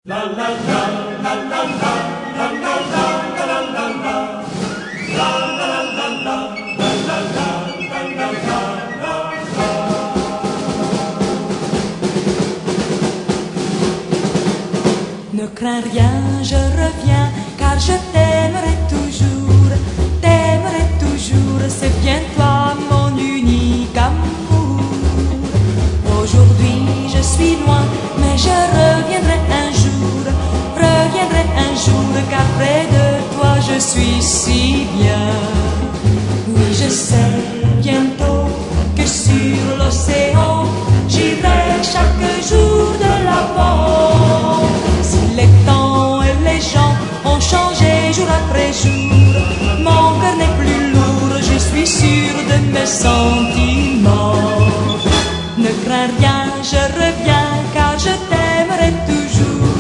Ne crains rien, je reviens, car je t'aimerai toujours, c'est bien toi mon unique amour. Aujourd'hui je suis loin, mais je reviendrai un jour, car près de toi je suis si bien. Oui, je sais bientôt que sur l'océan, j'irai chaque jour de l'avant. Si les temps et les gens ont changé jour après jour, mon cœur n'est plus lourd, je suis sûre de mes sentiments. Ne crains rien, je reviens, car je t'aimerai toujours,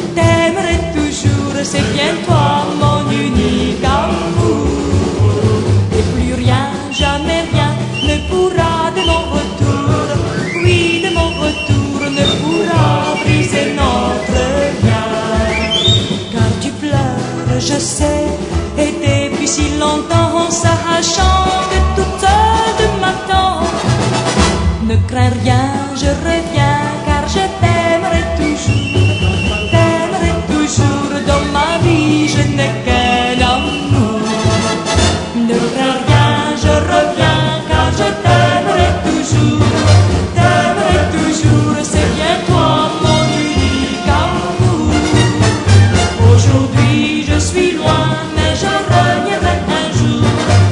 c'est bien toi mon unique amour. Et plus rien, jamais rien ne pourra de mon retour, oui de mon retour, ne pourra briser notre lien. Car tu pleures, je sais, et depuis si longtemps, sachant que toute seule tu m'attends. Ne crains rien, je reviens, car je t'aimerai toujours, dans ma vie je n'ai qu'un amour. Ne crains rien, je reviens, car je t'aimerai toujours, c'est bien toi mon unique amour. Aujourd'hui je suis loin, mais je reviendrai un jour,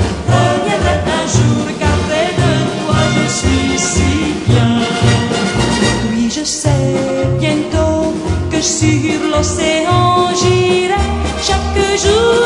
car près de toi je suis si bien. Oui, je sais bientôt que sur l'océan j'irai chaque jour